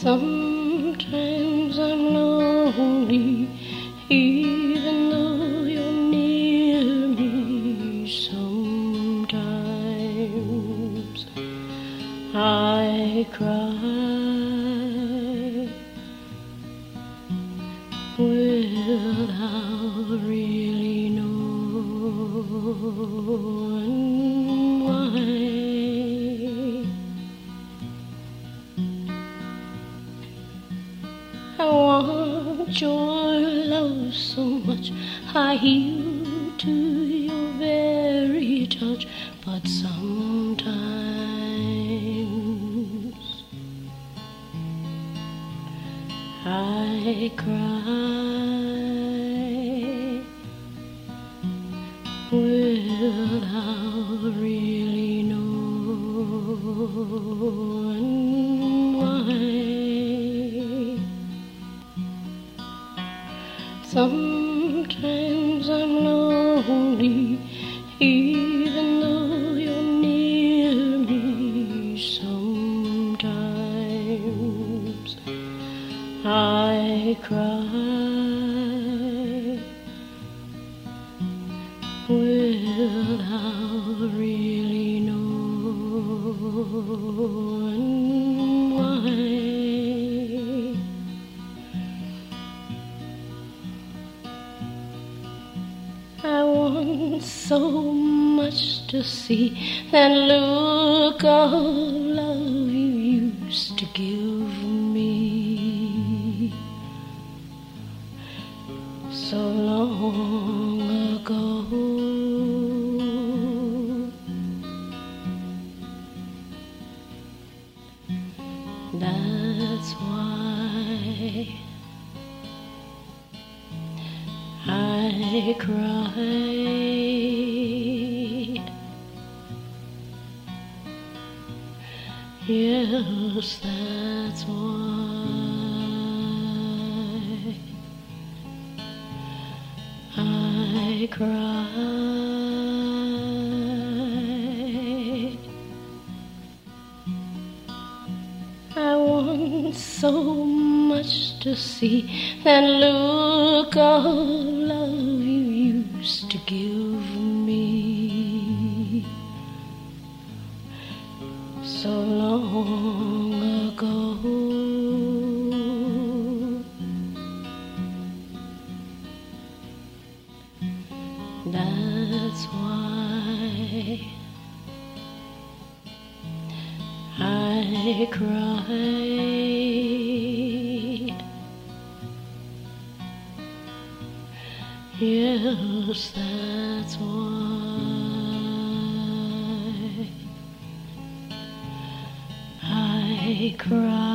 Sometimes I'm lonely, even though you're near me. Sometimes I cry without really knowing why. I want your love so much, I yield to your very touch, but sometimes I cry without really knowing why. Sometimes I'm lonely, even though you're near me. Sometimes I cry without really knowing why. I want so much to see that look of love you used to give me so long ago. That's why I cry. Yes, that's why I cry. I want so much to see that look of love you used to give me so long ago. That's why I cry. Yes, that's why I cry.